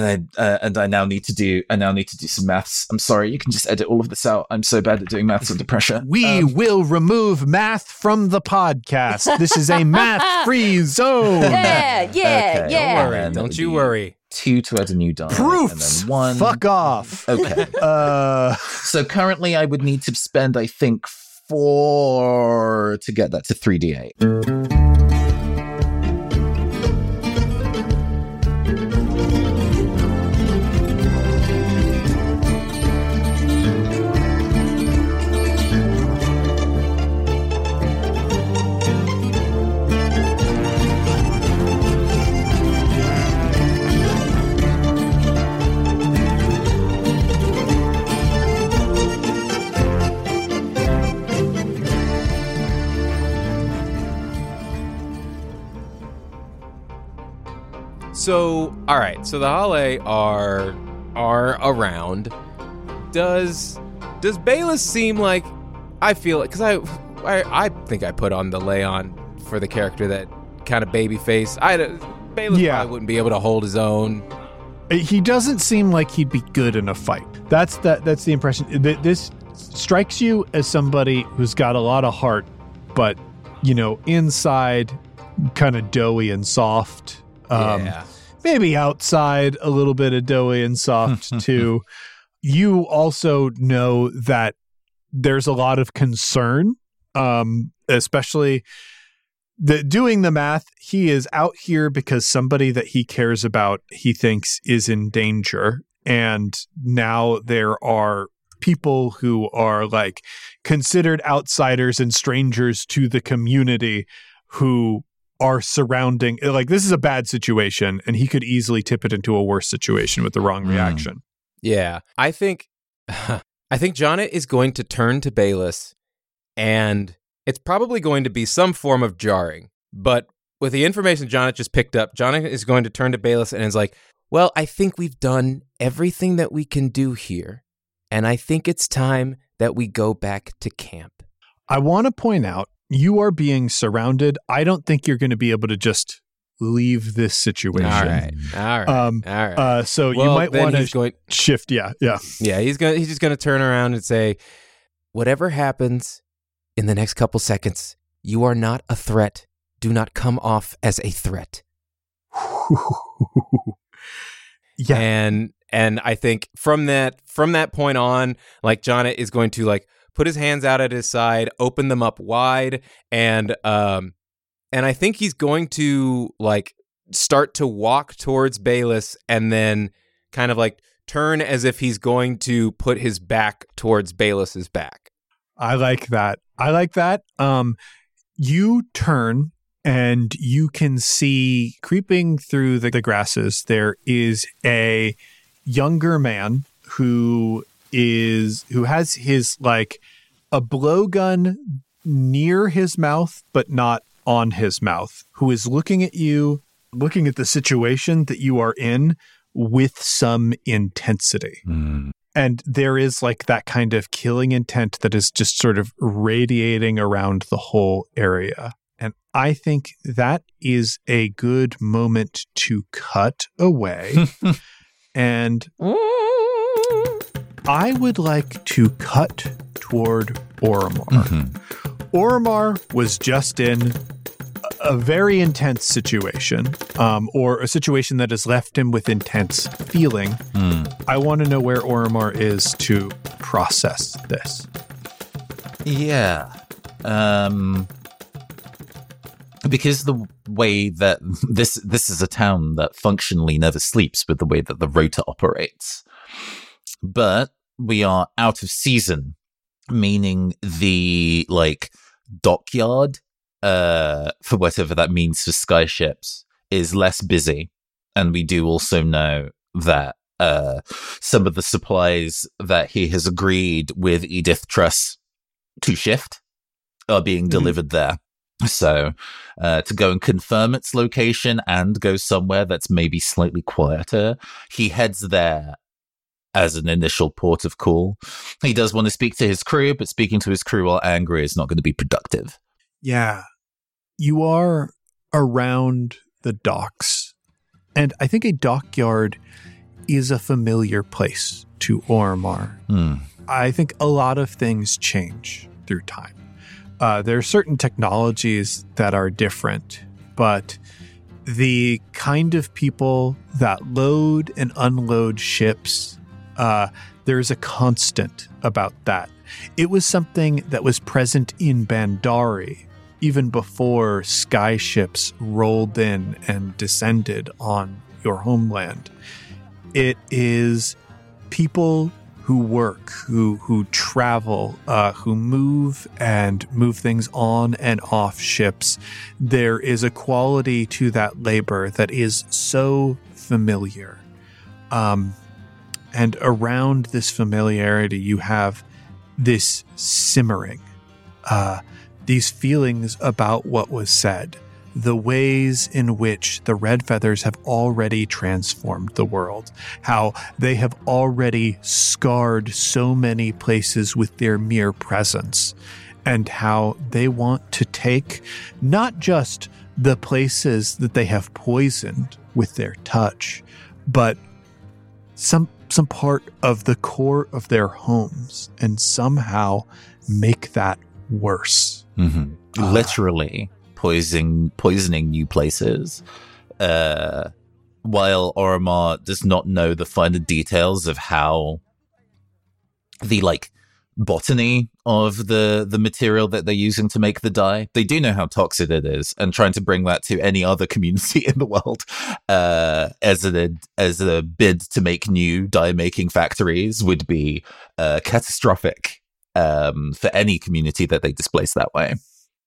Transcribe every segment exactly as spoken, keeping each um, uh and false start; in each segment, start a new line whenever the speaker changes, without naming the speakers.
and I uh, and I now need to do I now need to do some maths. I'm sorry, you can just edit all of this out. I'm so bad at doing maths under pressure.
We um, will remove math from the podcast. This is a math-free zone.
Yeah, yeah,
okay.
yeah.
Don't worry. Don't you worry.
Two to add a new die.
Proofs.
And then one.
Fuck off.
Okay.
uh,
so currently, I would need to spend, I think, four to get that to three d eight.
So, all right. So the Hale are are around. Does does Bayless seem like? I feel it because I, I I think I put on the Leon for the character that kind of baby face. I Bayless
Yeah.
probably wouldn't be able to hold his own.
he doesn't seem like he'd be good in a fight. That's that. That's the impression. Th- This strikes you as somebody who's got a lot of heart, but you know, inside kind of doughy and soft. Um,
yeah.
Maybe outside a little bit of doughy and soft too. You also know that there's a lot of concern, um, especially the doing the math. He is out here because somebody that he cares about, he thinks is in danger. And now there are people who are like considered outsiders and strangers to the community who are surrounding, like, this is a bad situation, and he could easily tip it into a worse situation with the wrong reaction.
Yeah, I think I think Jonnet is going to turn to Bayless, and it's probably going to be some form of jarring. But with the information Jonnet just picked up, Jonnet is going to turn to Bayless and is like, well, I think we've done everything that we can do here, and I think it's time that we go back to camp.
I want to point out, you are being surrounded. I don't think you're going to be able to just leave this situation.
All right, all right,
Um,
all right.
Uh, so
Well,
you might
then
want
he's
to
going-
shift. Yeah, yeah.
Yeah, he's gonna he's just gonna turn around and say, whatever happens in the next couple seconds, you are not a threat. Do not come off as a threat.
Yeah.
And and I think from that from that point on, like, Jonnet is going to like put his hands out at his side, open them up wide, and um and I think he's going to like start to walk towards Bayless and then kind of like turn as if he's going to put his back towards Bayless's back.
I like that. I like that. Um, you turn and you can see creeping through the, the grasses, there is a younger man who is who has his like a blowgun near his mouth, but not on his mouth, who is looking at you, looking at the situation that you are in with some intensity.
Mm.
And there is like that kind of killing intent that is just sort of radiating around the whole area. And I think that is a good moment to cut away. And I would like to cut toward Oromar.
Mm-hmm.
Oromar was just in a very intense situation, um, or a situation that has left him with intense feeling.
Mm.
I want to know where Oromar is to process this.
Yeah. Um, because the way that this this is a town that functionally never sleeps with the way that the rota operates. But we are out of season, meaning the like dockyard, uh, for whatever that means for skyships, is less busy. And we do also know that uh, some of the supplies that he has agreed with Edith Truss to shift are being
Mm-hmm.
delivered there. So uh, to go and confirm its location and go somewhere that's maybe slightly quieter, he heads there as an initial port of call. He does want to speak to his crew, but speaking to his crew while angry is not going to be productive.
Yeah. You are around the docks. And I think a dockyard is a familiar place to Oromar.
Hmm.
I think a lot of things change through time. Uh, there are certain technologies that are different, but the kind of people that load and unload ships, uh, there's a constant about that. It was something that was present in Bandari even before sky ships rolled in and descended on your homeland. It is people who work, who who travel, uh, who move and move things on and off ships. There is a quality to that labor that is so familiar. Um, and around this familiarity, you have this simmering, uh, these feelings about what was said, the ways in which the Red Feathers have already transformed the world, how they have already scarred so many places with their mere presence, and how they want to take not just the places that they have poisoned with their touch, but some some part of the core of their homes and somehow make that worse.
Mm-hmm.
Uh,
Literally. Poisoning, poisoning new places, uh, while Oromar does not know the finer details of how the like botany of the the material that they're using to make the dye. They do know how toxic it is, and trying to bring that to any other community in the world uh, as a as a bid to make new dye making factories would be uh, catastrophic um, for any community that they displace that way.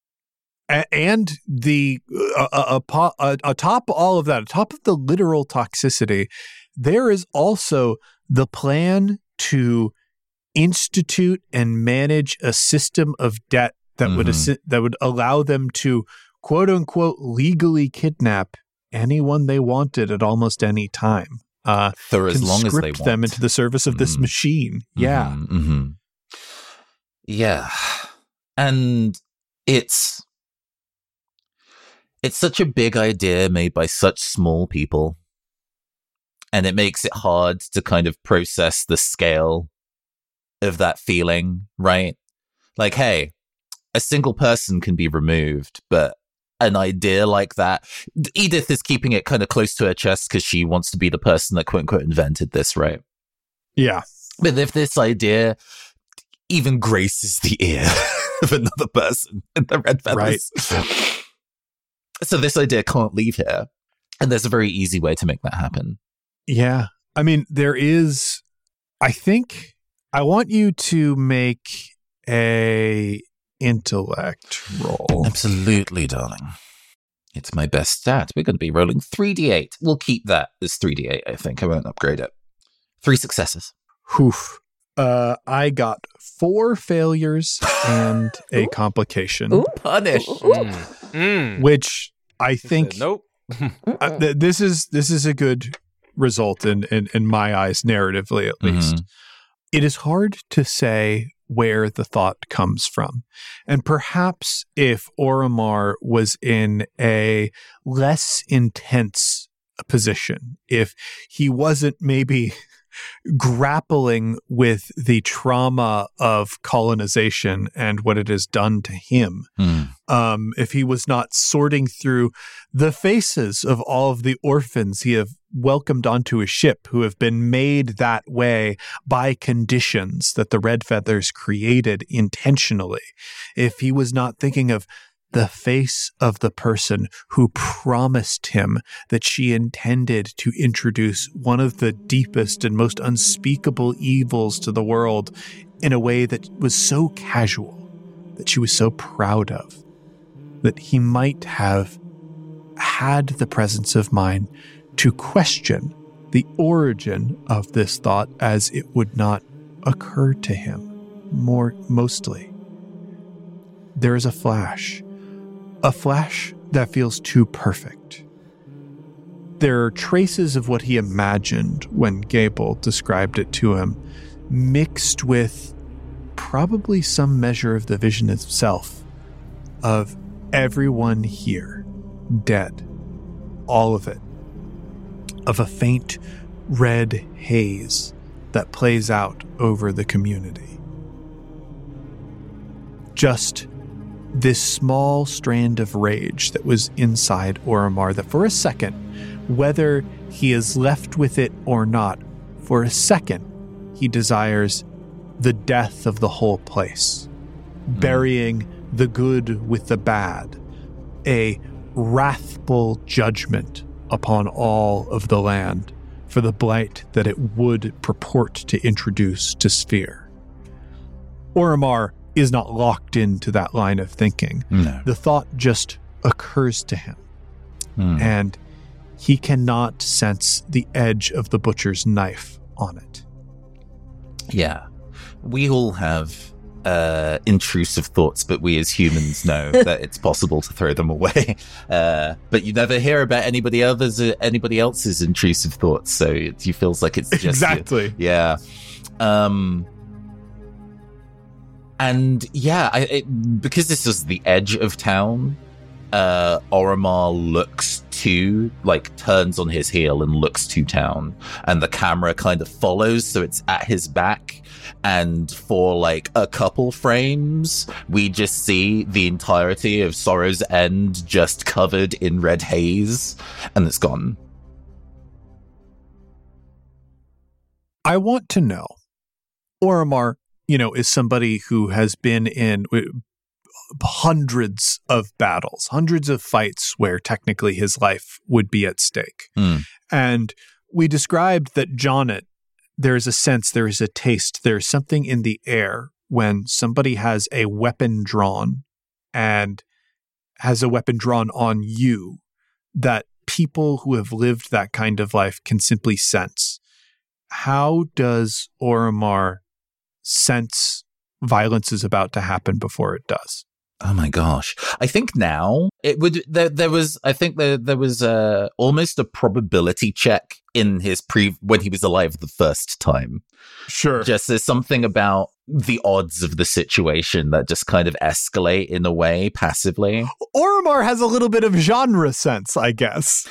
And the uh, uh, uh, uh, atop all of that, atop of the literal toxicity, there is also the plan to institute and manage a system of debt that mm-hmm. would assi- that would allow them to quote unquote legally kidnap anyone they wanted at almost any time. Uh,
For as long as they want
them into the service of mm-hmm. this machine. Yeah,
mm-hmm. Mm-hmm. yeah, and it's. It's such a big idea made by such small people, and it makes it hard to kind of process the scale of that feeling, right? Like, hey, a single person can be removed, but an idea like that, Edith is keeping it kind of close to her chest because she wants to be the person that quote unquote invented this, right?
Yeah.
But if this idea even graces the ear of another person in the Red Feathers, right? So this idea can't leave here. And there's a very easy way to make that happen.
Yeah. I mean, there is, I think, I want you to make a intellect roll.
Absolutely, darling. It's my best stat. We're going to be rolling three d eight. We'll keep that as three d eight, I think. I won't upgrade it. Three successes.
Oof. Uh, I got four failures and a complication.
Ooh.
Punish.
Ooh.
Mm. Mm.
Which I think
Said, nope.
uh, th- this is this is a good result in, in, in my eyes, narratively at least.
Mm-hmm.
It is hard to say where the thought comes from. And perhaps if Oromar was in a less intense position, if he wasn't maybe grappling with the trauma of colonization and what it has done to him,
mm.
um, if he was not sorting through the faces of all of the orphans he have welcomed onto his ship who have been made that way by conditions that the Red Feathers created intentionally, if he was not thinking of the face of the person who promised him that she intended to introduce one of the deepest and most unspeakable evils to the world in a way that was so casual, that she was so proud of, that he might have had the presence of mind to question the origin of this thought as it would not occur to him more mostly. There is a flash. A flash that feels too perfect. There are traces of what he imagined when Gable described it to him, mixed with probably some measure of the vision itself, of everyone here dead. All of it. Of a faint red haze that plays out over the community. Just this small strand of rage that was inside Oromar that for a second, whether he is left with it or not, for a second, he desires the death of the whole place, mm. burying the good with the bad, a wrathful judgment upon all of the land for the blight that it would purport to introduce to Sphere. Oromar is not locked into that line of thinking.
No.
The thought just occurs to him,
mm.
and he cannot sense the edge of the butcher's knife on it.
Yeah. We all have uh, intrusive thoughts, but we as humans know that it's possible to throw them away. Uh, but you never hear about anybody others, uh, anybody else's intrusive thoughts, so it, it feels like it's just
exactly.
Yeah. Um, and yeah, I, it, because this is the edge of town, uh, Oromar looks to, like, turns on his heel and looks to town, and the camera kind of follows, so it's at his back, and for, like, a couple frames, we just see the entirety of Sorrow's End just covered in red haze, and it's gone.
I want to know, Oromar, you know, is somebody who has been in hundreds of battles, hundreds of fights where technically his life would be at stake.
Mm.
And we described that Jonnet, there's a sense, there is a taste, there's something in the air when somebody has a weapon drawn and has a weapon drawn on you that people who have lived that kind of life can simply sense. How does Oromar sense violence is about to happen before it does?
Oh my gosh. I think now it would, there, there was, I think there, there was uh, almost a probability check in his pre, when he was alive the first time.
Sure.
Just there's something about the odds of the situation that just kind of escalate in a way passively.
Oromar has a little bit of genre sense, I guess.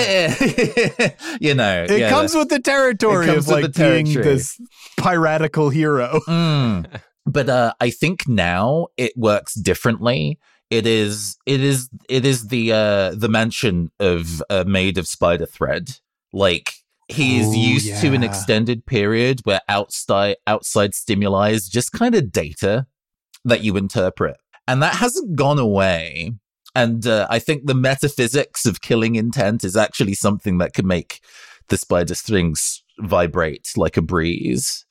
You know.
It
yeah,
comes with the territory of like being this piratical hero.
Mm. But uh, I think now it works differently. It is, it is, it is the uh, the mention of uh, made of spider thread. Like he's
Ooh,
used
yeah.
to an extended period where outside outside stimuli is just kind of data that you interpret, and that hasn't gone away. And uh, I think the metaphysics of killing intent is actually something that could make the spider strings vibrate like a breeze.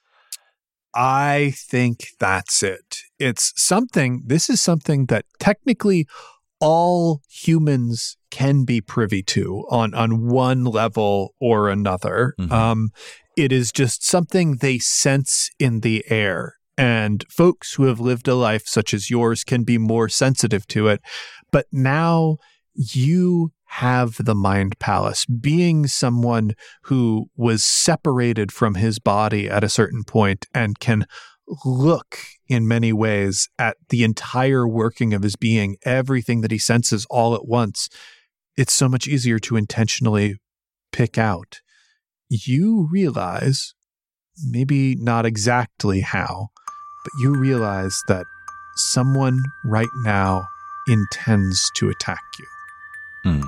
I think that's it. It's something, this is something that technically all humans can be privy to on, on one level or another.
Mm-hmm.
Um, it is just something they sense in the air. And folks who have lived a life such as yours can be more sensitive to it. But now you have the Mind Palace, being someone who was separated from his body at a certain point and can look in many ways at the entire working of his being, everything that he senses all at once. It's so much easier to intentionally pick out. You realize, maybe not exactly how, but you realize that someone right now intends to attack you.
Hmm.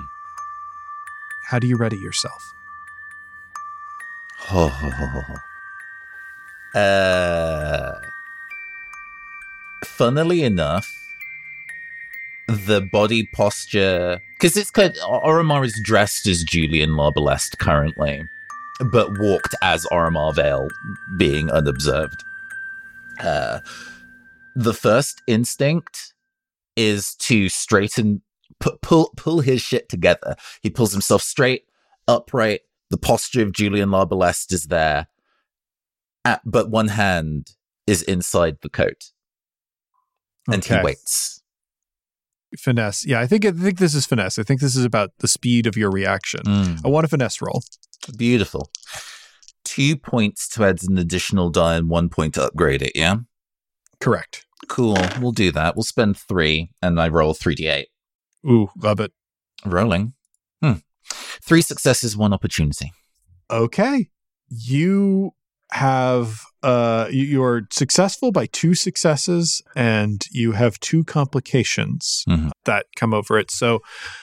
How do you ready yourself?
uh, funnily enough, the body posture, because it's kind of, Oromar is dressed as Julian Larbalest currently, but walked as Oromar Vale, being unobserved. Uh, the first instinct is to straighten, pu- pull, pull his shit together. He pulls himself straight, upright. The posture of Julian Larbalest is there, at, but one hand is inside the coat, and
Okay.
he waits.
Finesse. Yeah, I think I think this is finesse. I think this is about the speed of your reaction.
Mm.
I want a finesse roll.
Beautiful. Two points to add an additional die and one point to upgrade it, yeah?
Correct.
Cool. We'll do that. We'll spend three, and I roll three d eight.
Ooh, love it.
Rolling. Hmm. Three successes, one opportunity.
Okay. you have uh, you're successful by two successes, and you have two complications mm-hmm. that come over it. So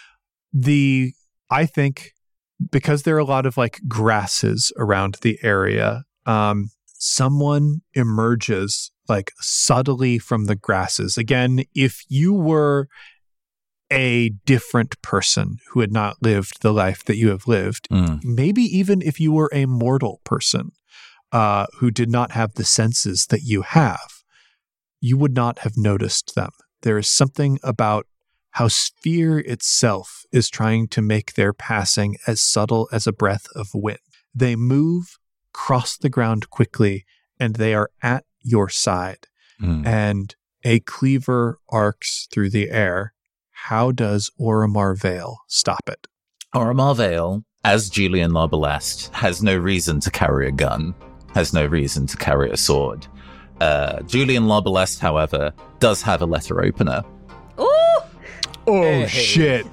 the I think because there are a lot of like grasses around the area, um, someone emerges like subtly from the grasses. Again, if you were a different person who had not lived the life that you have lived, mm. maybe even if you were a mortal person uh, who did not have the senses that you have, you would not have noticed them. There is something about how Sphere itself is trying to make their passing as subtle as a breath of wind. They move, cross the ground quickly, and they are at your side. Mm. And a cleaver arcs through the air. How does Oromar Vale stop it?
Oromar Vale, as Julian Larbalest, has no reason to carry a gun, has no reason to carry a sword. Uh, Julian Larbalest, however, does have a letter opener.
Ooh!
Oh, hey. Shit.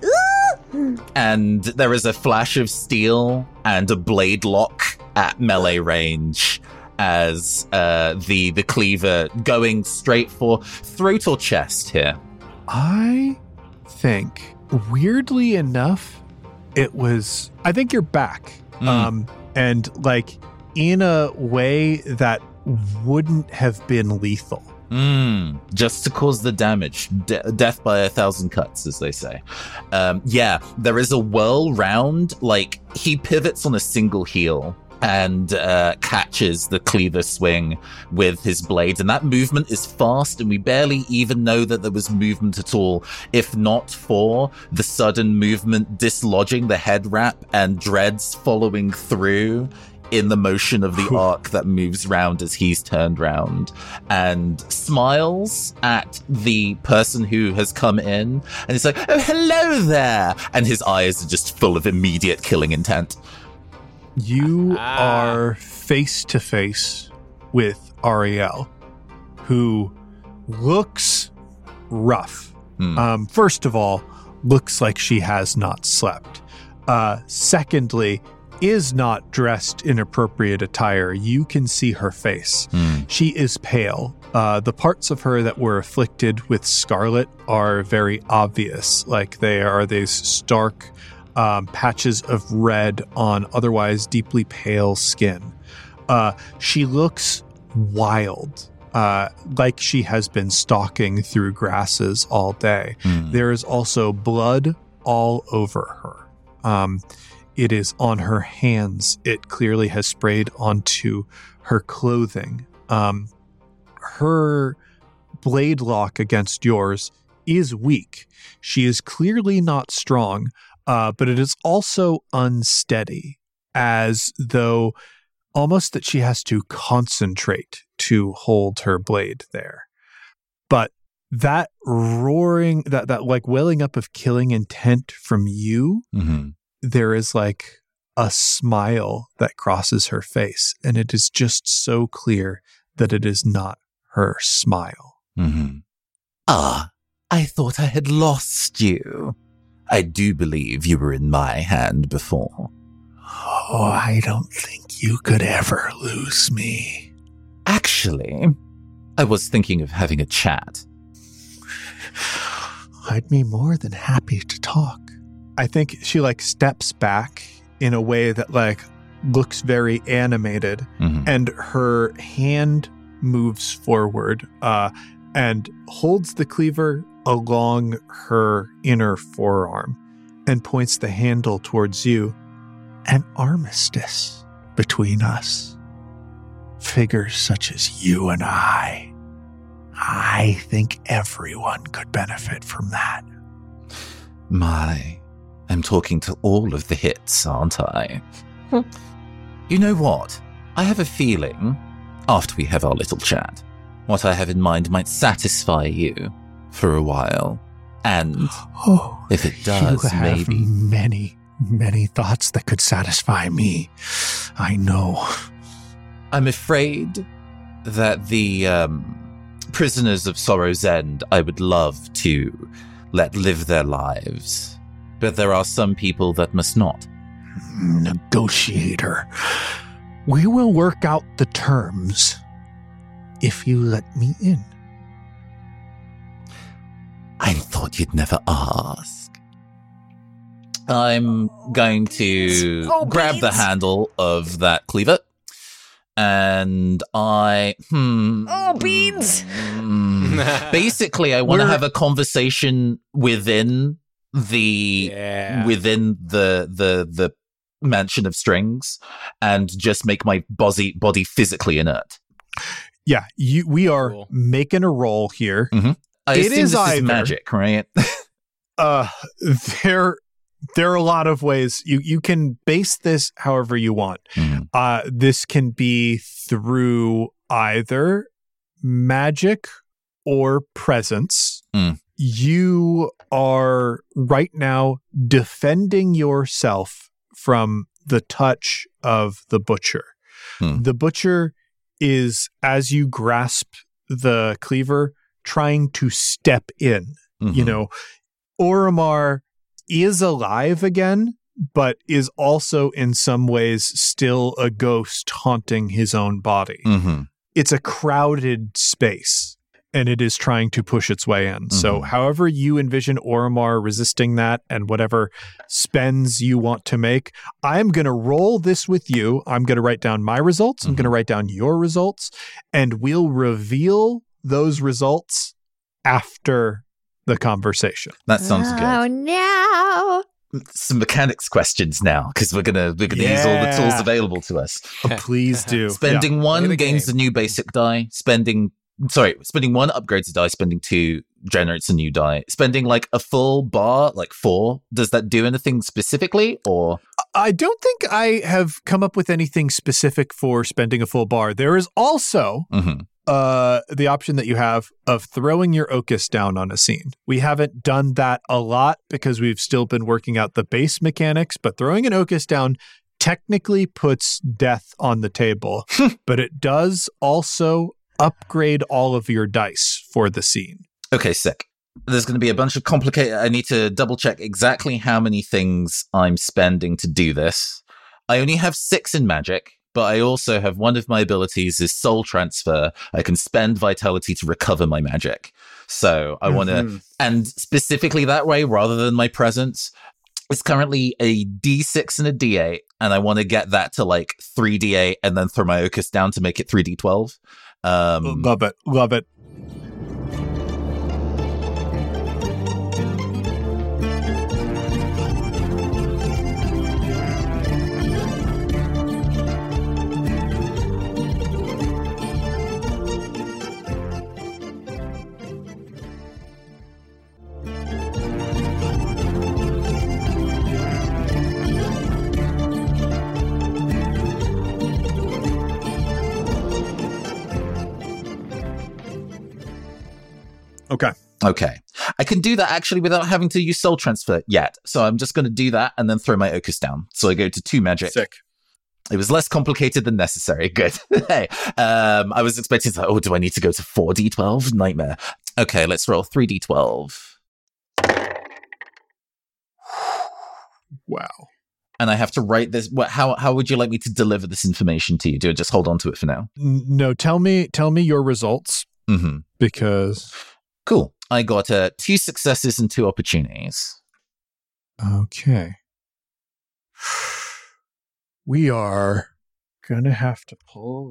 And there is a flash of steel and a blade lock at melee range as uh, the, the cleaver going straight for throat or chest here.
I... think weirdly enough it was I think you're back mm. um and like in a way that wouldn't have been lethal
mm. just to cause the damage. De- death by a thousand cuts, as they say. Um yeah, there is a whirl round, like he pivots on a single heel and uh, catches the cleaver swing with his blade. And that movement is fast, and we barely even know that there was movement at all, if not for the sudden movement dislodging the head wrap and Dreads following through in the motion of the arc that moves round as he's turned round, and smiles at the person who has come in. And he's like, "Oh, hello there." And his eyes are just full of immediate killing intent.
You ah. are face to face with Ariel, who looks rough. Hmm. Um, first of all, looks like she has not slept. Uh, secondly, is not dressed in appropriate attire. You can see her face. Hmm. She is pale. Uh, the parts of her that were afflicted with scarlet are very obvious. Like they are these stark Um, patches of red on otherwise deeply pale skin. Uh, she looks wild, uh, like she has been stalking through grasses all day. Mm. There is also blood all over her. Um, it is on her hands. It clearly has sprayed onto her clothing. Um, her blade lock against yours is weak. She is clearly not strong. Uh, but it is also unsteady, as though almost that she has to concentrate to hold her blade there. But that roaring, that, that like welling up of killing intent from you, mm-hmm. there is like a smile that crosses her face, and it is just so clear that it is not her smile.
Mm-hmm. Ah, I thought I had lost you. I do believe you were in my hand before.
Oh, I don't think you could ever lose me.
Actually, I was thinking of having a chat.
I'd be more than happy to talk. I think she like steps back in a way that like looks very animated, mm-hmm. and her hand moves forward uh, and holds the cleaver along her inner forearm and points the handle towards you. An armistice between us. Figures such as you and I. I think everyone could benefit from that.
My, I'm talking to all of the hits, aren't I? You know what? I have a feeling, after we have our little chat, what I have in mind might satisfy you for a while. And
oh,
if it does,
you have
maybe
many, many thoughts that could satisfy me. I know.
I'm afraid that the um, prisoners of Sorrow's End I would love to let live their lives, but there are some people that must not.
Negotiator. We will work out the terms if you let me in.
I thought you'd never ask. I'm going to
Oh,
grab the
beans.
handle of that cleaver, and I hmm.
Oh, beans.
hmm. Basically, I want to
We're-
have a conversation within the
Yeah.
within the the the mansion of strings, and just make my body body physically inert.
Yeah, you. We are
Cool.
making a roll here.
I
It
assume
is
this
either.
is magic, right?
Uh, there, there are a lot of ways you you can base this however you want.
Mhm.
Uh, this can be through either magic or presence.
Mm.
You are right now defending yourself from the touch of the butcher.
Hmm.
The butcher is, as you grasp the cleaver, trying to step in. You
Mhm.
know, Oromar is alive again, but is also in some ways still a ghost haunting his own body.
Mhm.
It's a crowded space, and it is trying to push its way in. So
Mhm.
however you envision Oromar resisting that and whatever spends you want to make, I'm going to roll this with you. I'm going to write down my results. I'm going to write down your results, and we'll reveal those results after the conversation.
That sounds good.
Oh, no.
Some mechanics questions now, because we're gonna we're gonna use all the
Yeah.
tools available to us.
Oh, please do.
Spending
Play
one
the
gains
game.
a new basic die. Spending sorry, spending one upgrades a die. Spending two generates a new die. Spending like a full bar, like four. Does that do anything specifically, or
I don't think I have come up with anything specific for spending a full bar. There is also
Mhm.
uh, the option that you have of throwing your Ocus down on a scene. We haven't done that a lot because we've still been working out the base mechanics, but throwing an Ocus down technically puts death on the table, but it does also upgrade all of your dice for the scene.
okay, sick. There's going to be a bunch of complicated. I need to double check exactly how many things I'm spending to do this. I only have six in magic, but I also have one of my abilities is soul transfer. I can spend vitality to recover my magic. So I want to,
Mhm.
and specifically that way rather than my presence. It's currently a D six and a D eight, and I want to get that to like three D eight and then throw my Ocus down to make it three D twelve. Um,
Love it. Love it. Okay.
Okay. I can do that actually without having to use soul transfer yet. So I'm just going to do that and then throw my Ocus down. So I go to two magic.
Sick.
It was less complicated than necessary. Good. Hey, um, I was expecting to, oh, do I need to go to four D twelve? Nightmare. Okay, let's roll three D twelve.
Wow.
And I have to write this. What, how, how would you like me to deliver this information to you? Do I just hold on to it for now?
N- No, tell me tell me your results
Mm-hmm.
because
Cool. I got uh, two successes and two opportunities.
okay. We are gonna have to pull.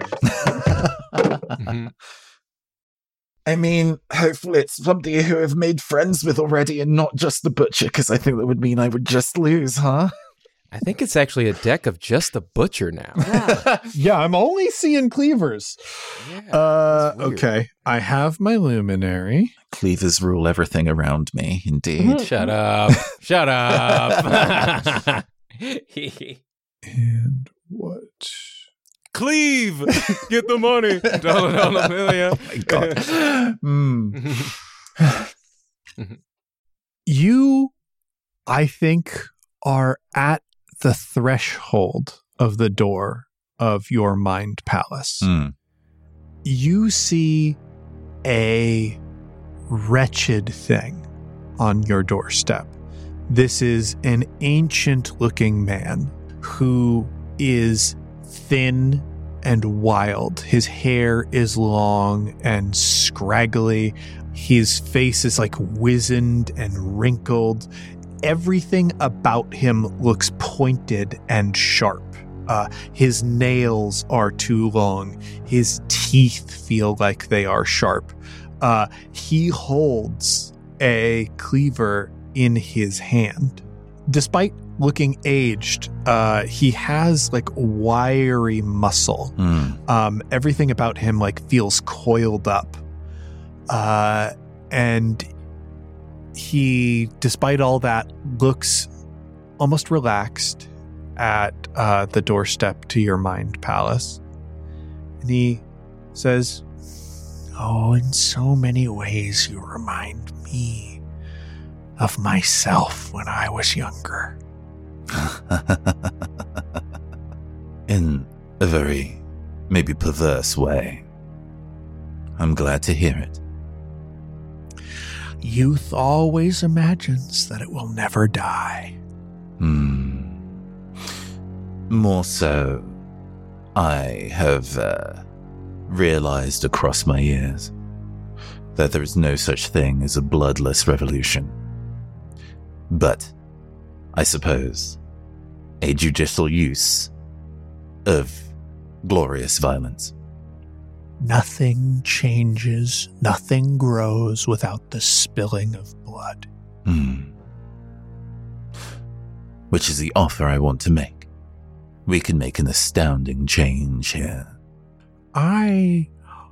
Mhm.
I mean, hopefully it's somebody who I've made friends with already and not just the butcher, because I think that would mean I would just lose, huh?
I think it's actually a deck of just the butcher now.
Yeah.
Yeah, I'm only seeing cleavers.
Yeah,
Uh,
that's weird.
okay. I have my luminary.
Cleavers rule everything around me, indeed.
Shut up. Shut up.
And what?
Cleave. Get the money. Dollar, dollar, million.
Oh my God. Hmm.
You, I think, are at the threshold of the door of your mind palace.
Hmm.
You see a wretched thing on your doorstep. This is an ancient looking man who is thin and wild. His hair is long and scraggly. His face is like wizened and wrinkled. Everything about him looks pointed and sharp. Uh, his nails are too long. His teeth feel like they are sharp. Uh, he holds a cleaver in his hand. Despite looking aged, uh, he has like wiry muscle.
Mm.
Um, everything about him like feels coiled up. Uh, and he, despite all that, looks almost relaxed at uh, the doorstep to your mind palace. And he says, "Oh, in so many ways you remind me of myself when I was younger."
In a very, maybe perverse way. I'm glad to hear it.
Youth always imagines that it will never die.
Hmm. More so, I have uh, realized across my years that there is no such thing as a bloodless revolution. But, I suppose, a judicial use of glorious violence.
Nothing changes, nothing grows without the spilling of blood.
Hmm. Which is the offer I want to make. We can make an astounding change here.
I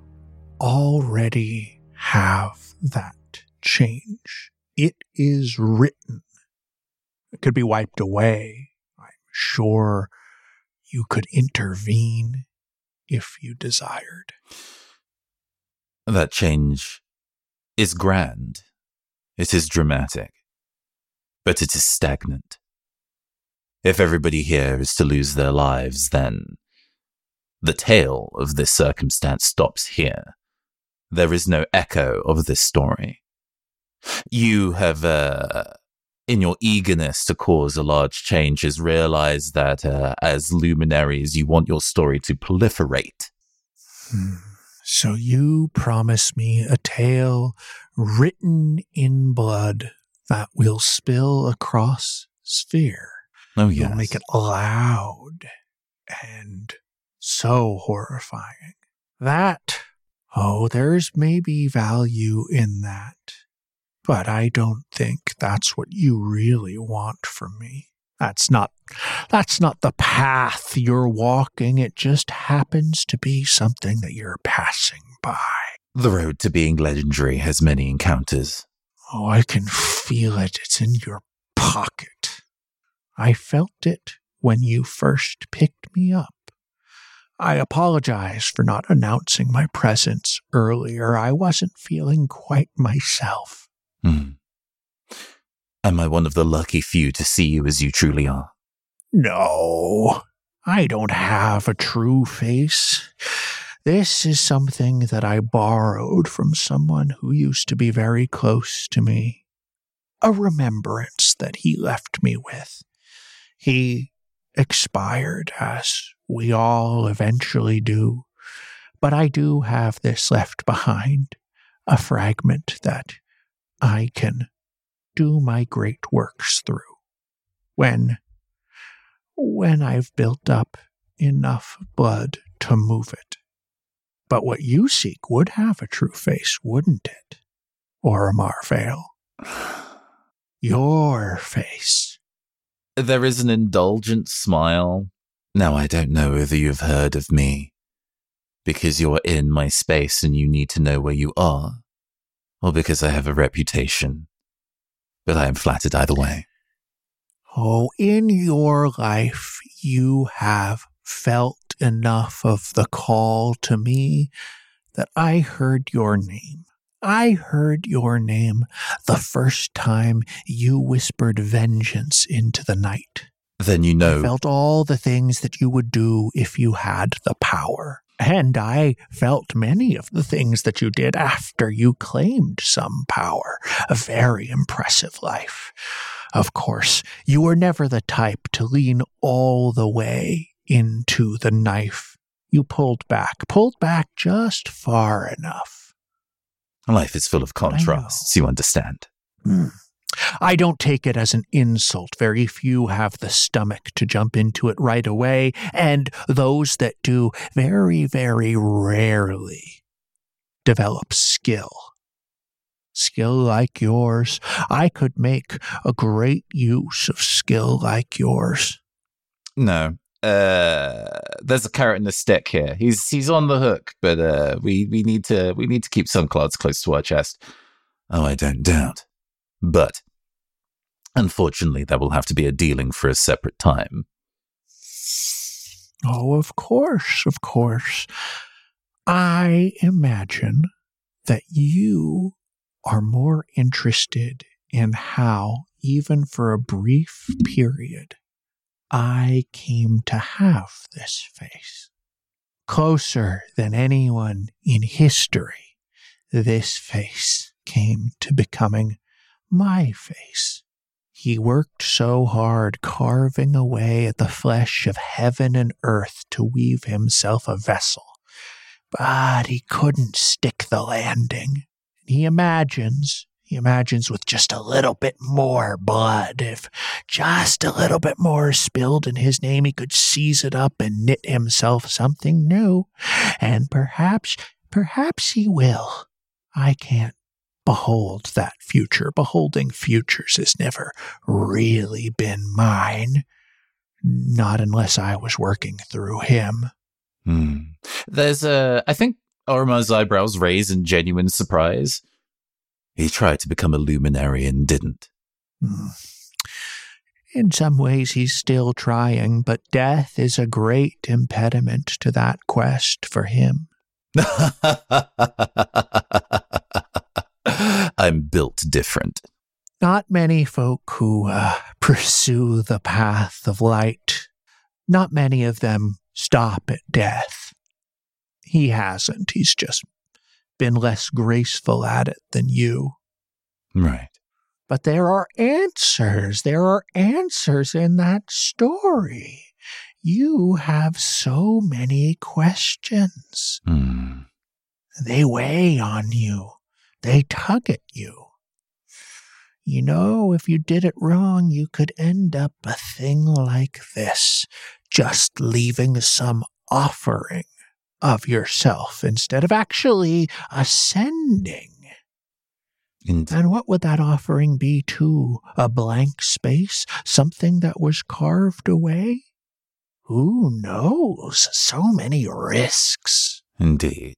already have that change. It is written. It could be wiped away. I'm sure you could intervene if you desired.
That change is grand. It is dramatic. But it is stagnant. If everybody here is to lose their lives, then the tale of this circumstance stops here. There is no echo of this story. You have, uh, in your eagerness to cause a large change, has realized that uh, as luminaries, you want your story to proliferate.
Hmm. So you promise me a tale written in blood that will spill across sphere.
Oh, yes.
You'll make it loud and so horrifying. That, oh, there's maybe value in that. But I don't think that's what you really want from me. That's not, that's not the path you're walking. It just happens to be something that you're passing by.
The road to being legendary has many encounters.
Oh, I can feel it. It's in your pocket. I felt it when you first picked me up. I apologize for not announcing my presence earlier. I wasn't feeling quite myself.
Hmm. Am I one of the lucky few to see you as you truly are?
No, I don't have a true face. This is something that I borrowed from someone who used to be very close to me. A remembrance that he left me with. He expired, as we all eventually do, but I do have this left behind, a fragment that I can do my great works through. When, when I've built up enough blood to move it. But what you seek would have a true face, wouldn't it? Oromar Vale. Your face.
There is an indulgent smile. Now, I don't know whether you've heard of me, because you're in my space and you need to know where you are, or because I have a reputation. But I am flattered either way.
Oh, in your life, you have felt enough of the call to me that I heard your name. I heard your name the first time you whispered vengeance into the night.
Then you know.
I felt all the things that you would do if you had the power. And I felt many of the things that you did after you claimed some power. A very impressive life. Of course, you were never the type to lean all the way into the knife. You pulled back, pulled back just far enough.
Life is full of contrasts, you understand.
Mm. I don't take it as an insult. Very few have the stomach to jump into it right away, and those that do very, very rarely develop skill. Skill like yours. I could make a great use of skill like yours.
No. Uh, there's a carrot and a stick here. He's he's on the hook, but uh, we, we need to we need to keep some cards close to our chest. Oh, I don't doubt. But unfortunately, that will have to be a dealing for a separate time.
Oh, of course, of course. I imagine that you are more interested in how, even for a brief period, I came to have this face. Closer than anyone in history, this face came to becoming my face. He worked so hard carving away at the flesh of heaven and earth to weave himself a vessel, but he couldn't stick the landing. He imagines, he imagines with just a little bit more blood, if just a little bit more spilled in his name, he could seize it up and knit himself something new. And perhaps, perhaps he will. I can't behold that future. Beholding futures has never really been mine. Not unless I was working through him.
Hmm. There's a, I think Oromar's eyebrows raise in genuine surprise. He tried to become a luminary and didn't.
Hmm. In some ways he's still trying, but death is a great impediment to that quest for him.
I'm built different.
Not many folk who uh, pursue the path of light, not many of them stop at death. He hasn't. He's just been less graceful at it than you.
Right.
But there are answers. There are answers in that story. You have so many questions.
Hmm.
They weigh on you. They tug at you. You know, if you did it wrong, you could end up a thing like this, just leaving some offering of yourself instead of actually ascending.
Indeed.
And what would that offering be to? A blank space? Something that was carved away? Who knows? So many risks.
Indeed.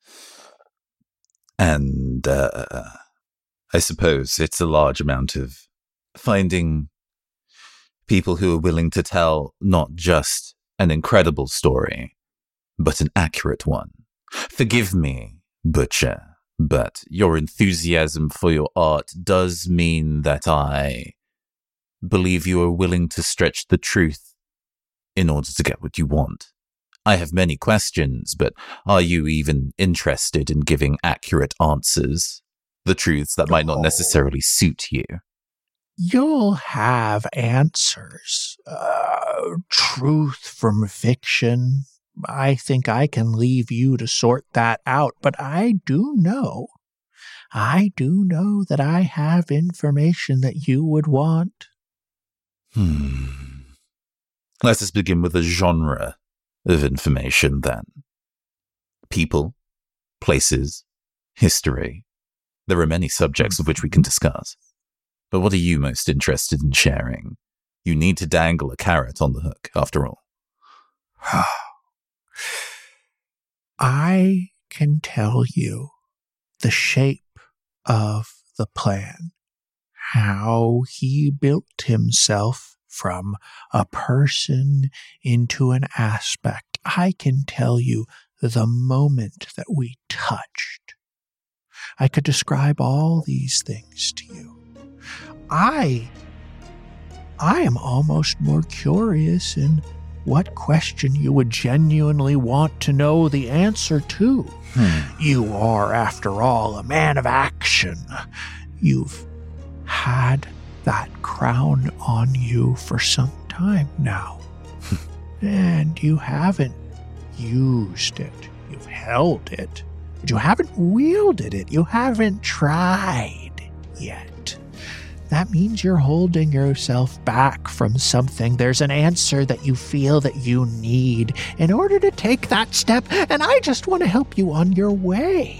And uh, I suppose it's a large amount of finding people who are willing to tell not just an incredible story, but an accurate one. Forgive me, Butcher, but your enthusiasm for your art does mean that I believe you are willing to stretch the truth in order to get what you want. I have many questions, but are you even interested in giving accurate answers? The truths that might not necessarily suit you.
You'll have answers. Uh, truth from fiction. I think I can leave you to sort that out, but I do know, I do know that I have information that you would want.
Hmm. Let us begin with a genre of information, then. People, places, history. There are many subjects of which we can discuss. But what are you most interested in sharing? You need to dangle a carrot on the hook, after all.
I can tell you the shape of the plan, how he built himself from a person into an aspect. I can tell you the moment that we touched. I could describe all these things to you. I, I am almost more curious in what question you would genuinely want to know the answer to.
Hmm.
You are, after all, a man of action. You've had that crown on you for some time now. and you haven't used it. You've held it, but you haven't wielded it. You haven't tried yet. That means you're holding yourself back from something. There's an answer that you feel that you need in order to take that step, and I just want to help you on your way.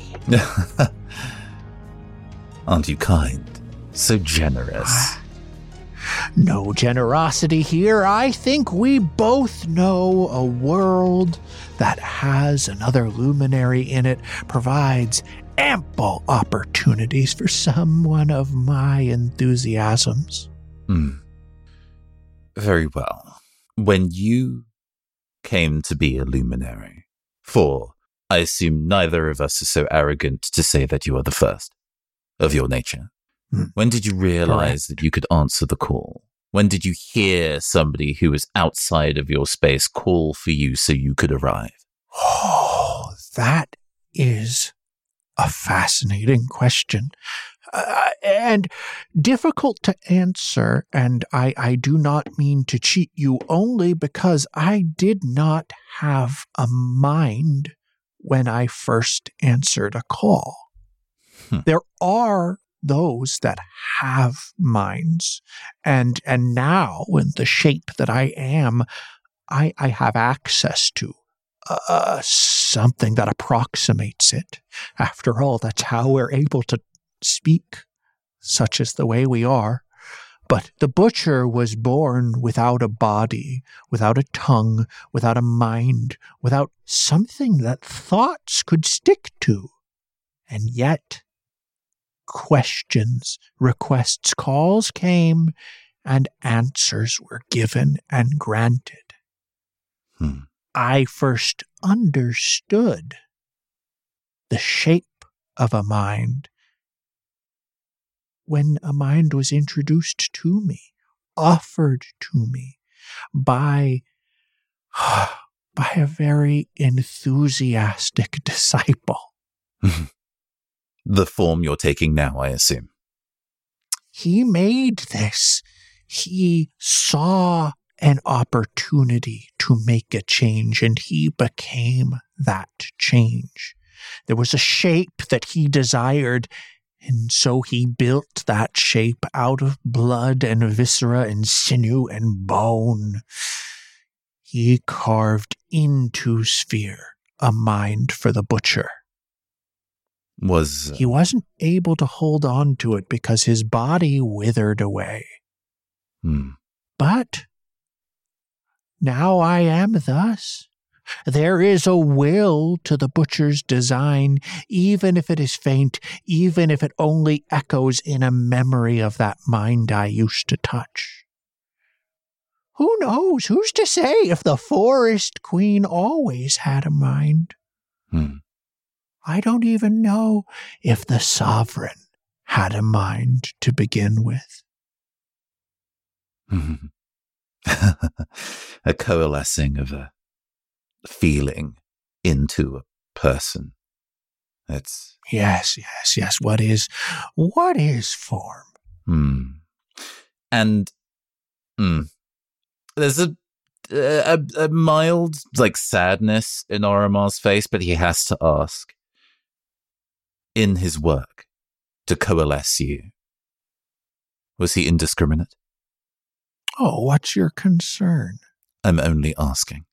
Aren't you kind? So generous.
No generosity here. I think we both know a world that has another luminary in it provides ample opportunities for someone of my enthusiasms.
Hmm. Very well. When you came to be a luminary, for I assume neither of us is so arrogant to say that you are the first of your nature.
Hmm.
When did you realize
Correct.
that you could answer the call? When did you hear somebody who was outside of your space call for you so you could arrive?
Oh, that is a fascinating question. Uh, and difficult to answer, and I, I do not mean to cheat you only because I did not have a mind when I first answered a call.
Hmm.
There are those that have minds, and and now in the shape that I am, I, I have access to uh, something that approximates it. After all, that's how we're able to speak, such as the way we are. But the butcher was born without a body, without a tongue, without a mind, without something that thoughts could stick to. And yet, questions, requests, calls came, and answers were given and granted.
Hmm.
I first understood the shape of a mind when a mind was introduced to me, offered to me by, by a very enthusiastic disciple.
The form you're taking now, I assume.
He made this. He saw an opportunity to make a change, and he became that change. There was a shape that he desired, and so he built that shape out of blood and viscera and sinew and bone. He carved into sphere a mind for the butcher.
Was uh,
He wasn't able to hold on to it because his body withered away.
hmm.
But now I am thus. There is a will to the butcher's design, even if it is faint, even if it only echoes in a memory of that mind I used to touch. Who knows? Who's to say if the forest queen always had a mind?
Hmm.
I don't even know if the sovereign had a mind to begin with.
A coalescing of a feeling into a person. It's
Yes, yes, yes. What is, what is form?
hmm. And hmm. There's a, a a mild like sadness in Oromar's face, but he has to ask. In his work to coalesce you, was he indiscriminate?
Oh, what's your concern?
I'm only asking.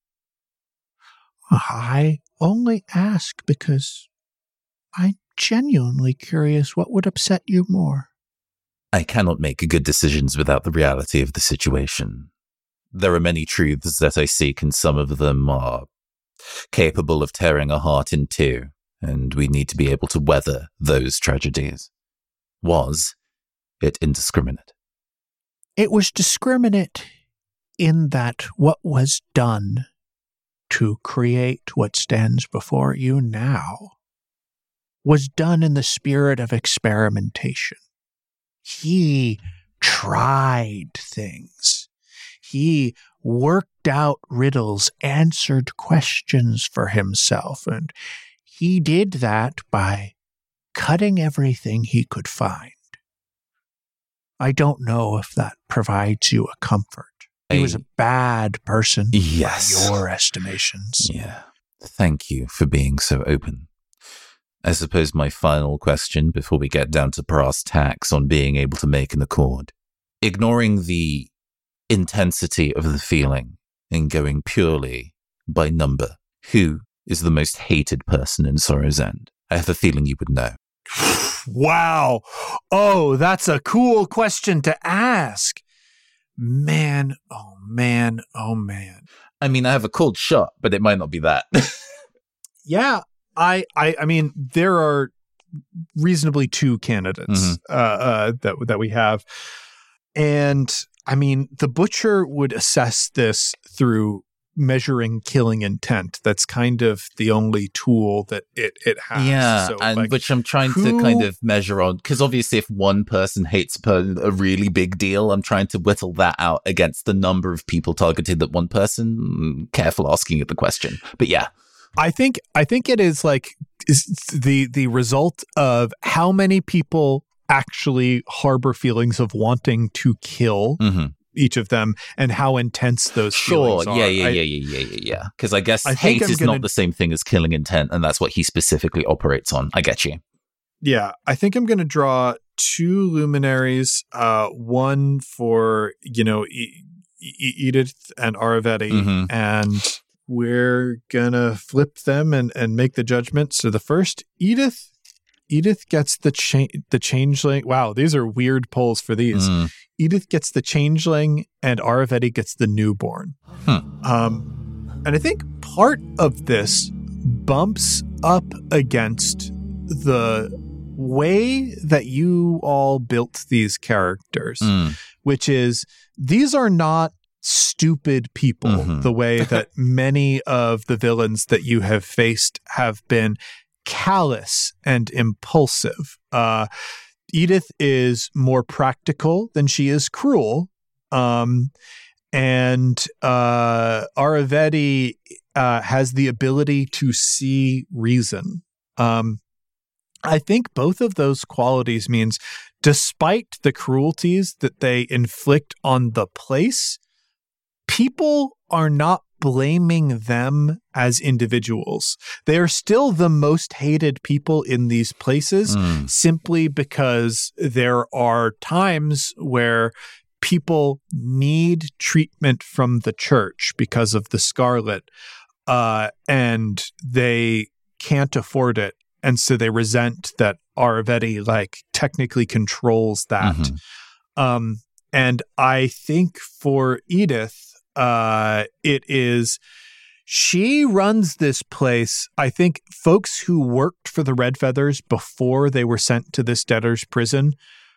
I only ask because I'm genuinely curious what would upset you more.
I cannot make good decisions without the reality of the situation. There are many truths that I seek, and some of them are capable of tearing a heart in two, and we need to be able to weather those tragedies. Was it indiscriminate?
It was discriminate in that what was done to create what stands before you now was done in the spirit of experimentation. He tried things. He worked out riddles, answered questions for himself, and he did that by cutting everything he could find. I don't know if that provides you a comfort. He was a bad person
Yes.
by your estimations.
Yeah. Thank you for being so open. I suppose my final question before we get down to brass tacks on being able to make an accord. Ignoring the intensity of the feeling and going purely by number, who is the most hated person in Sorrow's End? I have a feeling you would know.
Wow. Oh, that's a cool question to ask. Man, oh man, oh man.
I mean, I have a cold shot, but it might not be that.
Yeah, I, I, I mean, there are reasonably two candidates
Mhm.
uh, uh, that that we have, and I mean, the Butcher would assess this through measuring killing intent. That's kind of the only tool that it it has.
Yeah,
So,
and
like,
which I'm trying
who-
to kind of measure on, because obviously if one person hates per- a really big deal, I'm trying to whittle that out against the number of people targeted at one person. Mm, Careful asking it the question. But yeah.
I think I think it is like is the the result of how many people actually harbor feelings of wanting to kill
Mm-hmm.
each of them and how intense those
Sure.
feelings are.
Yeah, yeah,
I-
yeah, yeah, yeah, yeah, yeah. Because I guess
I think
hate
I'm
is
gonna-
not the same thing as killing intent, and that's what he specifically operates on. I get you.
Yeah, I think I'm going to draw two luminaries, uh, one for, you know, e- e- Edith and Aravetti,
Mhm.
and we're going to flip them and, and make the judgment. So the first, Edith, Edith gets the cha- the changeling. Wow, these are weird polls for these.
Mm.
Edith gets the changeling and Aravetti gets the newborn.
Hmm.
Um, and I think part of this bumps up against the way that you all built these characters,
Mm.
which is these are not stupid people
Mhm.
the way that many of the villains that you have faced have been callous and impulsive. Uh, Edith is more practical than she is cruel. Um, and uh, Aravetti uh, has the ability to see reason. Um, I think both of those qualities means despite the cruelties that they inflict on the place, people are not blaming them as individuals. They are still the most hated people in these places
Mm.
simply because there are times where people need treatment from the church because of the scarlet, uh, and they can't afford it. And so they resent that Aravetti like technically controls that.
Mhm.
Um, and I think for Edith, uh, it is she runs this place. I think folks who worked for the Red Feathers before they were sent to this debtor's prison,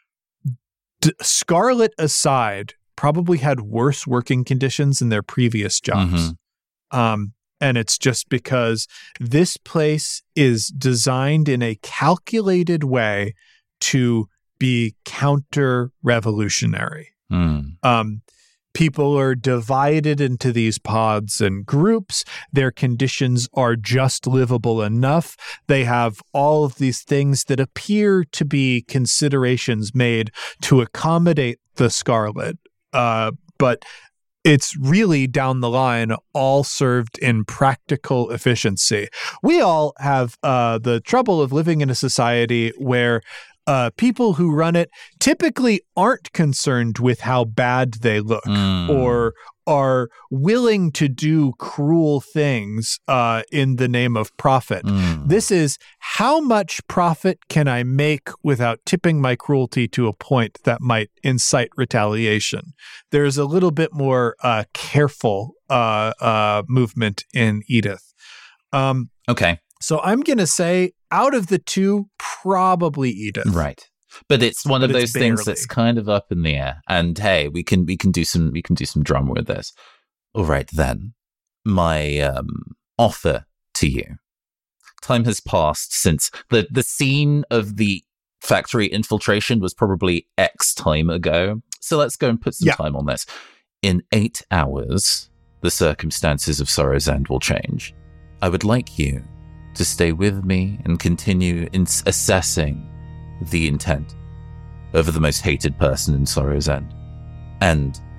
D- Scarlet aside, probably had worse working conditions in their previous jobs.
Mhm.
Um, and it's just because this place is designed in a calculated way to be counter-revolutionary.
Mm.
Um, people are divided into these pods and groups. Their conditions are just livable enough. They have all of these things that appear to be considerations made to accommodate the Scarlet. Uh, but it's really down the line all served in practical efficiency. We all have uh, the trouble of living in a society where uh, people who run it typically aren't concerned with how bad they look
Mm.
or are willing to do cruel things uh, in the name of profit.
Mm.
This is how much profit can I make without tipping my cruelty to a point that might incite retaliation. There's a little bit more uh, careful uh, uh, movement in Edith. Um,
Okay.
so I'm going to say out of the two, probably Edith.
Right. But it's one
But
of
it's
those things
barely.
that's kind of up in the air. And hey, we can we can do some we can do some drama with this. All right then. My um offer to you. Time has passed since the the scene of the factory infiltration was probably X time ago. So let's go and put some
Yeah.
time on this. In eight hours, the circumstances of Sorrow's End will change. I would like you to stay with me and continue in assessing the intent of the most hated person in Sorrow's End. And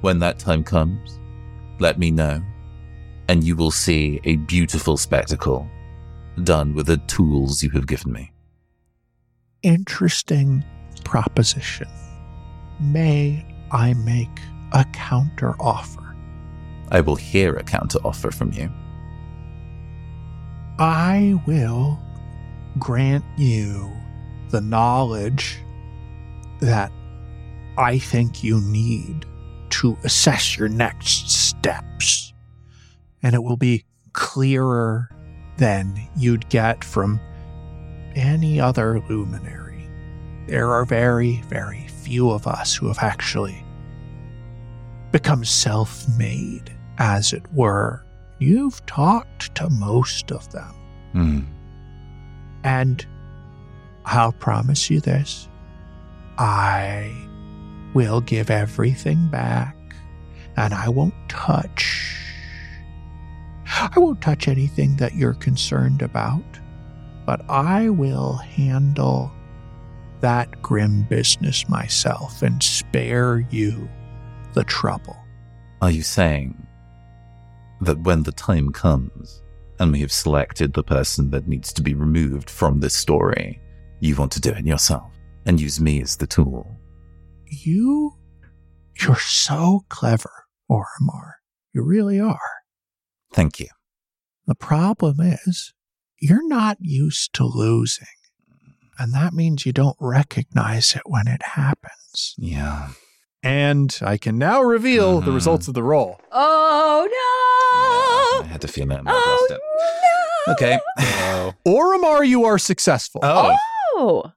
When that time comes, let me know, and you will see a beautiful spectacle done with the tools you have given me.
Interesting proposition. May I make a counter offer?
I will hear a counter offer from you.
I will grant you the knowledge that I think you need to assess your next steps. And it will be clearer than you'd get from any other luminary. There are very, very few of us who have actually become self-made, as it were. You've talked to most of them.
Mm.
And I'll promise you this. I will give everything back, and I won't touch. I won't touch anything that you're concerned about, but I will handle that grim business myself and spare you the trouble.
Are you saying that when the time comes and we have selected the person that needs to be removed from this story, you want to do it yourself and use me as the tool?
You, you're so clever, Oromar. You really are.
Thank you.
The problem is, you're not used to losing. And that means you don't recognize it when it happens.
Yeah.
And I can now reveal
Mm-hmm.
the results of the roll.
Oh no!
I had to feel it. I
Oh
lost it.
no!
Okay.
Oh.
Oromar, you are successful.
Oh.
Oh.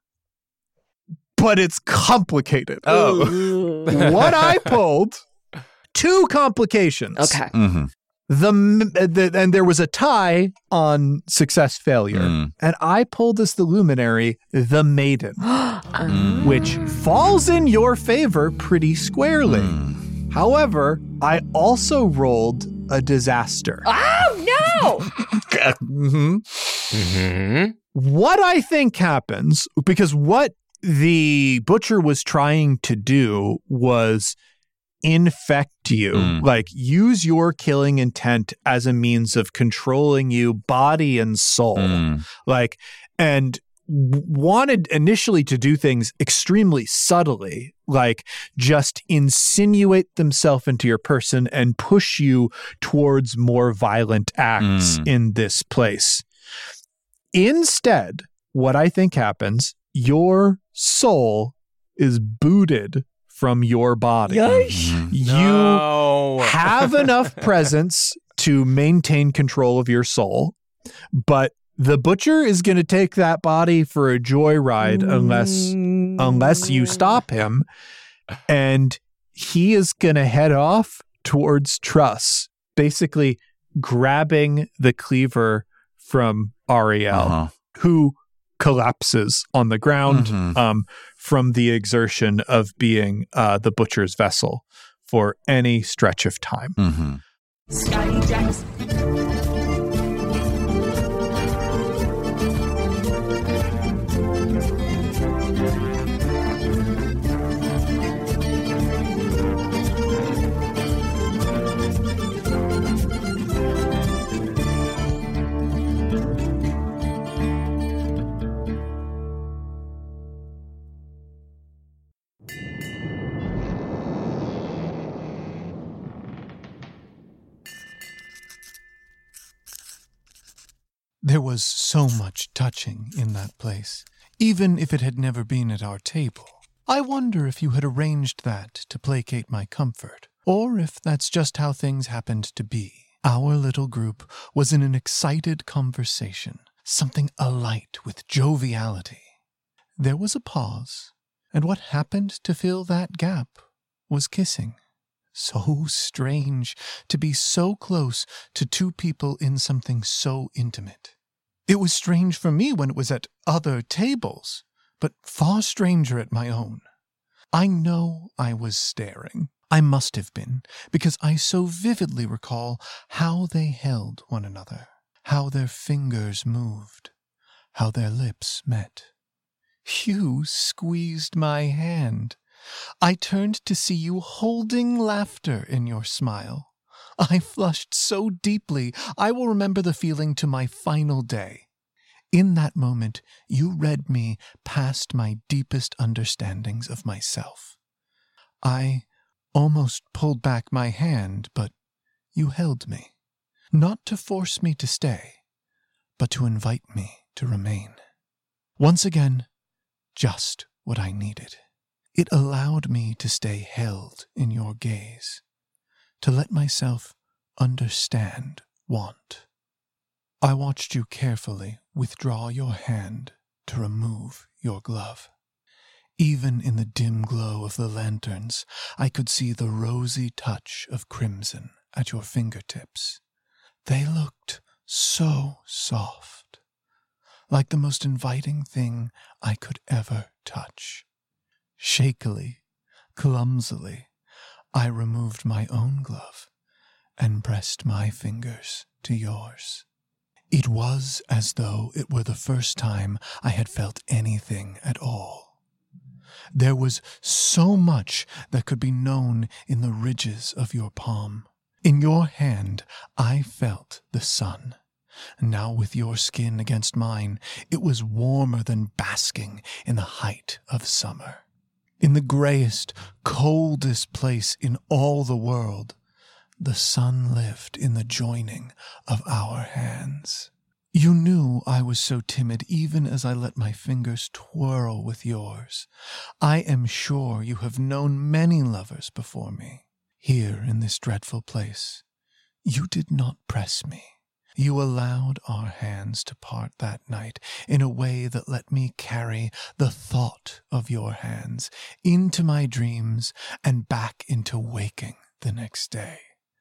But it's complicated.
Oh.
Ooh.
What I pulled, two complications.
Okay.
Mm-hmm.
The, the and there was a tie on success failure,
Mm.
and I pulled as the luminary the maiden,
Um,
which falls in your favor pretty squarely.
Mm.
However, I also rolled a disaster.
Oh no!
Mhm.
Mm-hmm.
What I think happens, because what the butcher was trying to do was infect you,
Mm.
like use your killing intent as a means of controlling you body and soul.
Mm.
Like, and w- wanted initially to do things extremely subtly, like just insinuate themselves into your person and push you towards more violent acts
Mm.
in this place. Instead, what I think happens, your soul is booted from your body.
Yeesh.
Mhm.
You
No.
have enough presence to maintain control of your soul, but the butcher is going to take that body for a joyride unless unless you stop him, and he is going to head off towards Truss, basically grabbing the cleaver from Ariel,
Uh-huh.
who collapses on the ground
Mhm.
um, from the exertion of being uh, the butcher's vessel for any stretch of time.
Mhm.
Scotty Jackson.
There was so much touching in that place, even if it had never been at our table. I wonder if you had arranged that to placate my comfort, or if that's just how things happened to be. Our little group was in an excited conversation, something alight with joviality. There was a pause, and what happened to fill that gap was kissing. So strange to be so close to two people in something so intimate. It was strange for me when it was at other tables, but far stranger at my own. I know I was staring. I must have been, because I so vividly recall how they held one another, how their fingers moved, how their lips met. Hugh squeezed my hand. I turned to see you holding laughter in your smile. I flushed so deeply, I will remember the feeling to my final day. In that moment, you read me past my deepest understandings of myself. I almost pulled back my hand, but you held me, not to force me to stay, but to invite me to remain. Once again, just what I needed. It allowed me to stay held in your gaze, to let myself understand want. I watched you carefully withdraw your hand to remove your glove. Even in the dim glow of the lanterns, I could see the rosy touch of crimson at your fingertips. They looked so soft, like the most inviting thing I could ever touch. Shakily, clumsily, I removed my own glove and pressed my fingers to yours. It was as though it were the first time I had felt anything at all. There was so much that could be known in the ridges of your palm. In your hand, I felt the sun. Now with your skin against mine, it was warmer than basking in the height of summer. In the grayest, coldest place in all the world, the sun lived in the joining of our hands. You knew I was so timid even as I let my fingers twirl with yours. I am sure you have known many lovers before me. Here in this dreadful place, you did not press me. You allowed our hands to part that night in a way that let me carry the thought of your hands into my dreams and back into waking the next day.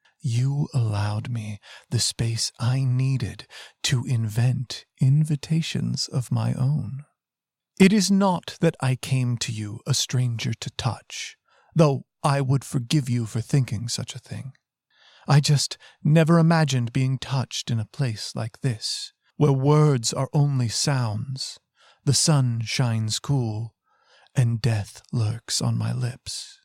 You allowed me the space I needed to invent invitations of my own. It is not that I came to you a stranger to touch, though I would forgive you for thinking such a thing. I just never imagined being touched in a place like this, where words are only sounds, the sun shines cool, and death lurks on my lips.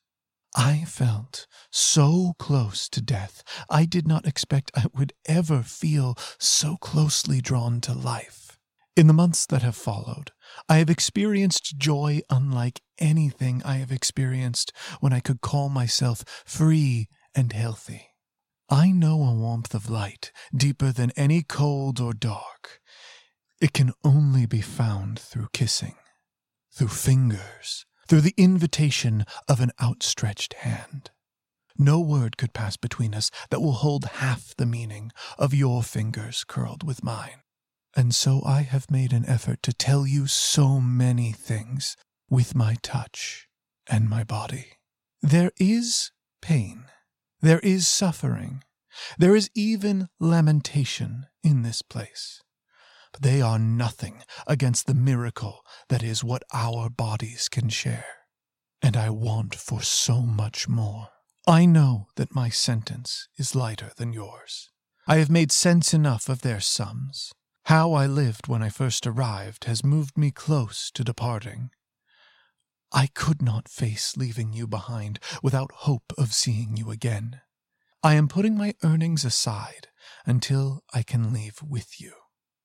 I felt so close to death, I did not expect I would ever feel so closely drawn to life. In the months that have followed, I have experienced joy unlike anything I have experienced when I could call myself free and healthy. I know a warmth of light deeper than any cold or dark. It can only be found through kissing, through fingers, through the invitation of an outstretched hand. No word could pass between us that will hold half the meaning of your fingers curled with mine. And so I have made an effort to tell you so many things with my touch and my body. There is pain. There is suffering. There is even lamentation in this place. But they are nothing against the miracle that is what our bodies can share. And I want for so much more. I know that my sentence is lighter than yours. I have made sense enough of their sums. How I lived when I first arrived has moved me close to departing. I could not face leaving you behind without hope of seeing you again. I am putting my earnings aside until I can leave with you,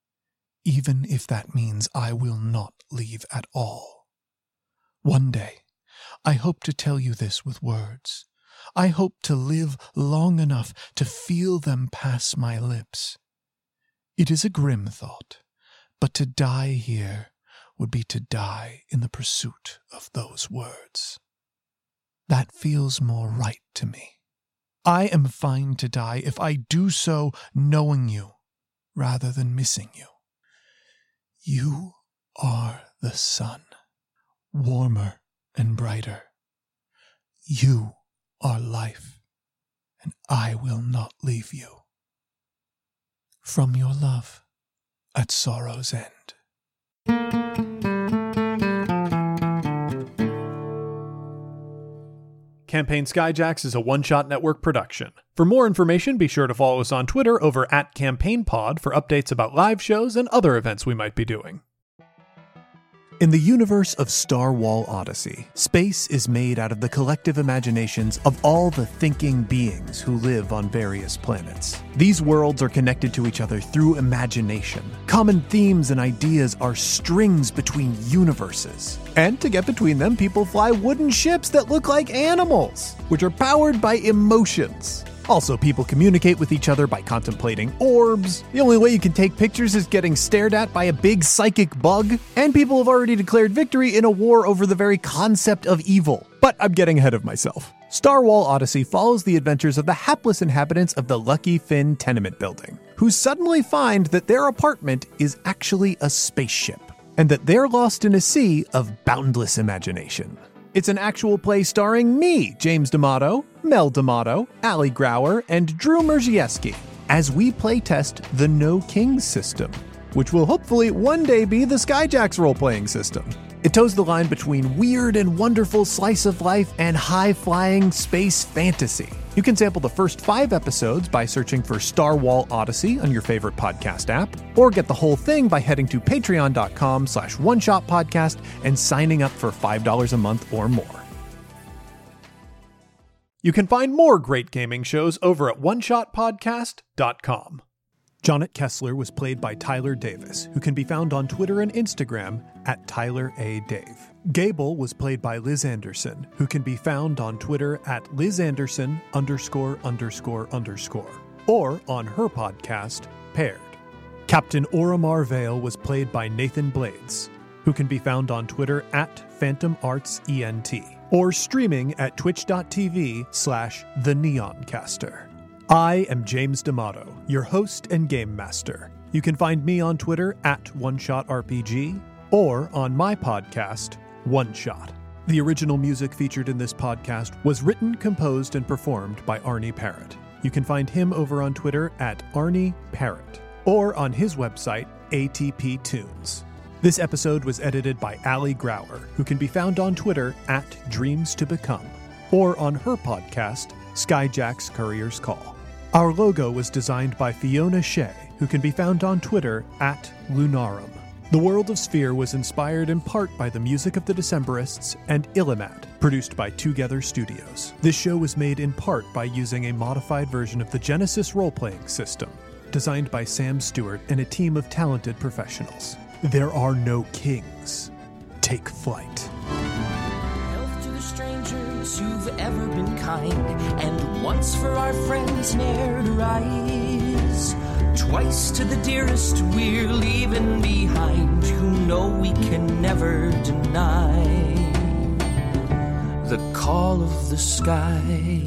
even if that means I will not leave at all. One day, I hope to tell you this with words. I hope to live long enough to feel them pass my lips. It is a grim thought, but to die here would be to die in the pursuit of those words. That feels more right to me. I am fine to die if I do so knowing you rather than missing you. You are the sun, warmer and brighter. You are life, and I will not leave you. From your love at sorrow's end.
Campaign Skyjacks is a One-Shot Network production. For more information, be sure to follow us on Twitter over at CampaignPod for updates about live shows and other events we might be doing.
In the universe of Star Wall Odyssey, space is made out of the collective imaginations of all the thinking beings who live on various planets. These worlds are connected to each other through imagination. Common themes and ideas are strings between universes. And to get between them, people fly wooden ships that look like animals, which are powered by emotions. Also, people communicate with each other by contemplating orbs. The only way you can take pictures is getting stared at by a big psychic bug. And people have already declared victory in a war over the very concept of evil. But I'm getting ahead of myself. Star Wall Odyssey follows the adventures of the hapless inhabitants of the Lucky Finn tenement building, who suddenly find that their apartment is actually a spaceship, and that they're lost in a sea of boundless imagination. It's an actual play starring me, James D'Amato, Mel D'Amato, Ali Grauer, and Drew Merzieski, as we playtest the No Kings system, which will hopefully one day be the Skyjacks role-playing system. It toes the line between weird and wonderful slice of life and high-flying space fantasy. You can sample the first five episodes by searching for Star Wall Odyssey on your favorite podcast app, or get the whole thing by heading to patreon.com slash one-shot podcast and signing up for five dollars a month or more.
You can find more great gaming shows over at one shot podcast dot com. Jonnet Kessler was played by Tyler Davis, who can be found on Twitter and Instagram at Tyler A. Dave. Gable was played by Liz Anderson, who can be found on Twitter at Liz Anderson underscore underscore underscore, or on her podcast, Paired. Captain Oromar Vale was played by Nathan Blades, who can be found on Twitter at Phantom Arts E N T, or streaming at twitch.tv slash the Neoncaster. I am James D'Amato, your host and game master. You can find me on Twitter at OneShotRPG, or on my podcast, One Shot. The original music featured in this podcast was written, composed, and performed by Arnie Parrott. You can find him over on Twitter at Arnie Parrott, or on his website, A T P Tunes. This episode was edited by Ali Grauer, who can be found on Twitter at Dreams to Become, or on her podcast, Skyjacks Courier's Call. Our logo was designed by Fiona Shea, who can be found on Twitter at Lunarum. The World of Sphere was inspired in part by the music of the Decemberists and Illimat, produced by Together Studios. This show was made in part by using a modified version of the Genesis role-playing system, designed by Sam Stewart and a team of talented professionals. There are no kings. Take flight.
Health to the strangers who've ever been kind, and once for our friends ne'er to rise. Twice to the dearest we're leaving behind, who know we can never deny the call of the sky.